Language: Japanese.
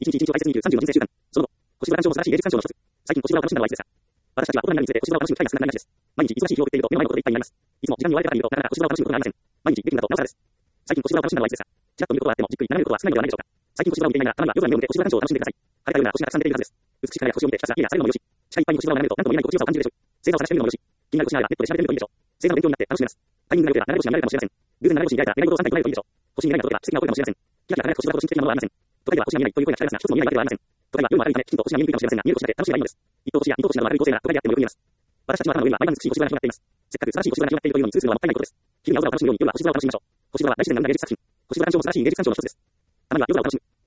日一日を大切に生きる30の人生習慣。その後、星空鑑賞も素晴らしい芸術鑑賞の一つ。最近星空を楽しんだのはいつですか？私たちは大人になるにつれて星空を楽しむ機会が少なくなりがちです。毎日忙しい日を送っていると目の前のことでいっぱいになります。いつも時間に追われたから見るとなかなか星空を楽しむことがありません。毎日できるんだとなおさらです。最近星空を楽しんだのはいつですか？ちらっと見ることはあってもじっくり眺めることは少ないのではないでしょうか。最近星空を見ていながら、たまには夜空に目を向け星空鑑賞を楽しんでください。晴れたような星がたくさん出ているはずです。美しい輝く星を見てひたすら家やされるのもよし、視界いっぱいに星空を眺めると何とも言えない心地よさを感じるでしょう。星座を探してみるのもよし、気になる星があればネットで調べてみるのもいいでしょう。星座の勉強になって楽しめます。タイミングが良ければ流れ星になれるかもしれません。偶然流れ星に出会えたら願い事を3回唱えるといいでしょう。星に願いが届けば奇跡が起こるかもしれません。キラキラ輝く星空ほど神秘的なものはありません。都会では星が見えないという声が聞かれますが、一つも見えないわけではありません。都会は夜も明るいため、きちんと星が見えにくいかもしれませんが、見える星だけ楽しめばいいのです。一等星や二等星など明るい恒星が都会であってもよく見えます。私たちの頭の上には毎晩美しい星空が広がっています。せっかく素晴らしい星空が広がっているというのに通するのはもったいないことです。日々青空を楽しむように夜は星空を楽しみましょう。星空は大自然が生んだ芸術作品。星空鑑賞も素晴らしい芸術鑑賞の一つです。たまには夜空を楽しむ。